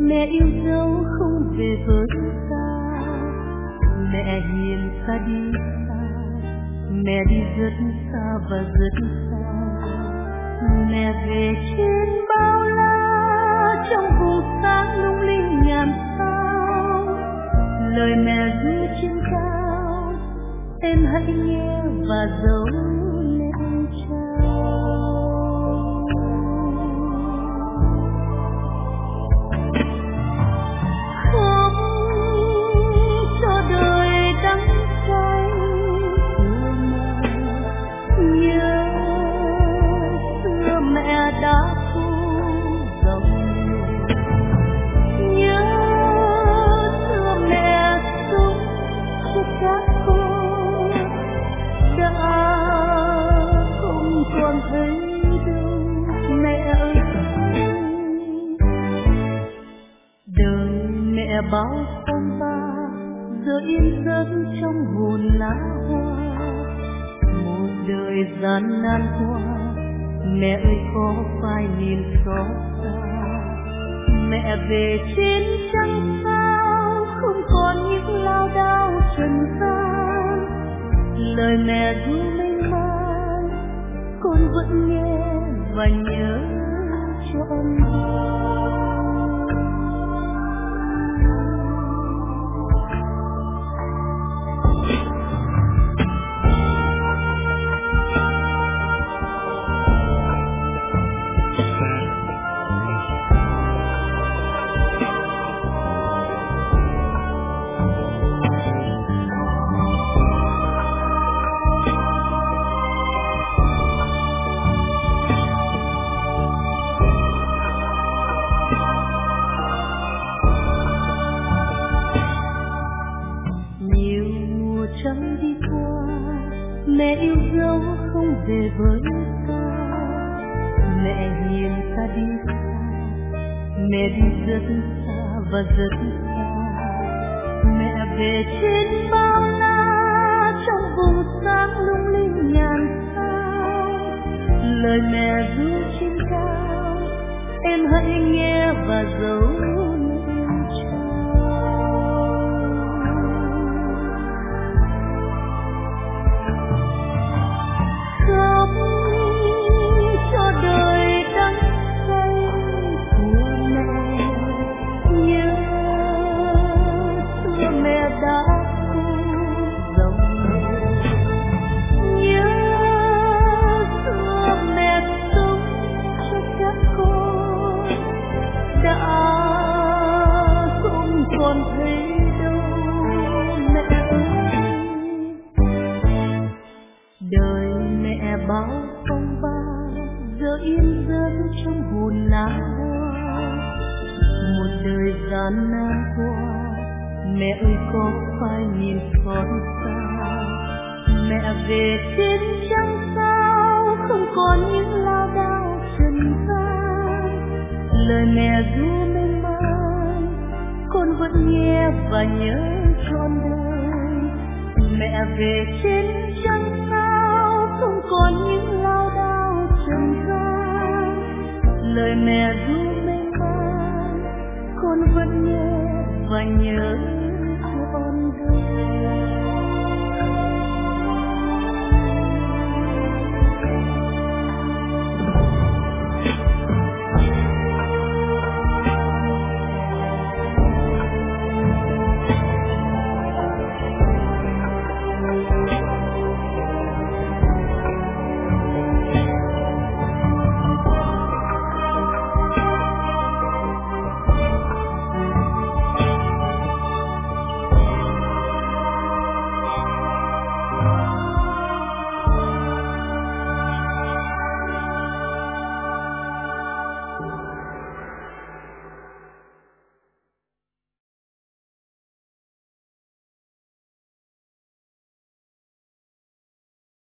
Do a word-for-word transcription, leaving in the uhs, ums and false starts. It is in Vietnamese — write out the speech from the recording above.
Mẹ yêu dấu không về với ta, mẹ hiền xa đi xa, mẹ đi rất xa và rất xa. Mẹ về trên bao la trong vùng sáng lung linh ngàn sao. Lời mẹ ru trên cao, em hãy nghe và dấu lên trao. Khóc cho đời đắng cay của mẹ, nhớ xưa mẹ đã thu dòng nhớ xưa mẹ sống cho các con đã không còn thấy đâu mẹ ơi. Đời mẹ bao phong ba giờ yên giấc trong hồn lá hoa. Một đời gian nan qua, mẹ ơi có phải nhìn xót xa. Mẹ về trên trăng sao không còn những lao đao trần gian. Lời mẹ ru mênh mang con vẫn nghe và nhớ trọn mẹ yêu dấu không về với ta. Mẹ hiền xa đi xa, mẹ đi rất xa và rất xa. Mẹ về trên bao la trong vùng sáng lung linh ngàn sao. Lời mẹ ru trên cao, em hãy nghe và dấu lên trao. Khóc cho đời đắng cay của mẹ, nhớ xưa mẹ đã thu dòng nhớ xưa mẹ sống cho các con đã không còn thấy đâu mẹ ơi. Đời mẹ bao phong ba giờ yên giấc trong hồn lá hoa. Một đời gian nan qua, mẹ ơi có phải nhìn xót xa. Mẹ về trên trăng sao không còn những lao đao trần gian. Lời mẹ ru mênh mang con vẫn nghe và nhớ trọn đời. Mẹ về trên trăng sao không còn những lao đao trần gian. Lời mẹ ru mênh mang con vẫn nghe và nhớ trọn đời.